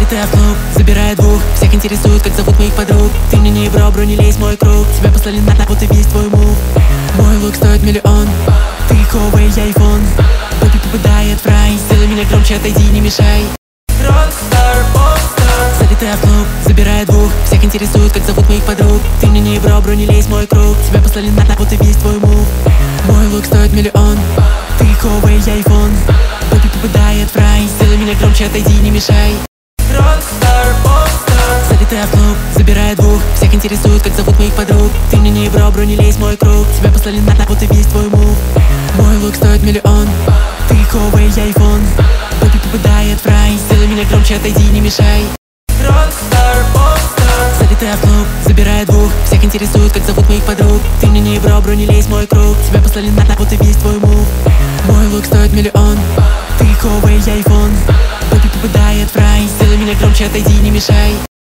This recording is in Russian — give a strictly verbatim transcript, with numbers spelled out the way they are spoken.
Залетая в клуб, забирая двух. Всех интересует, как зовут моих подруг. Ты мне не бро, бро, не лезь в мой круг. Тебя послали на вот и весь твой мув. Мой лук стоит миллион. Ты Huawei, я iPhone. Бэби попадает в рай. Сделай меня громче, отойди, не мешай. Rockstar, popstar. Залетая в клуб, забирая двух. Всех интересует, как зовут моих подруг. Ты мне не бро, бро, не лезь в мой круг. Тебя послали на вот и весь твой мув. Мой лук стоит миллион. Ты Huawei, я iPhone. Бэби попадает в рай. Сделай меня громче, отойди, не мешай. Rockstar, popstar. Залетая в клуб, забирая двух. Всех интересует, как зовут моих подруг. Ты мне не бро, бро, не лезь в мой круг. Тебя послали на вот и весь твой мув. Мой лук стоит миллион. Ты Huawei, я iPhone. Бэби попадает в рай. Сделай меня громче, отойди, не мешай. Rockstar, popstar. Залетая в клуб, забирая двух. Всех интересует, как зовут моих подруг. Ты мне не бро, бро, не лезь в мой круг. Тебя послали на вот и весь твой мув. Мой лук стоит миллион. Ты Huawei, я iPhone. Бэби попадает в рай. Сделай меня громче, отойди, не мешай.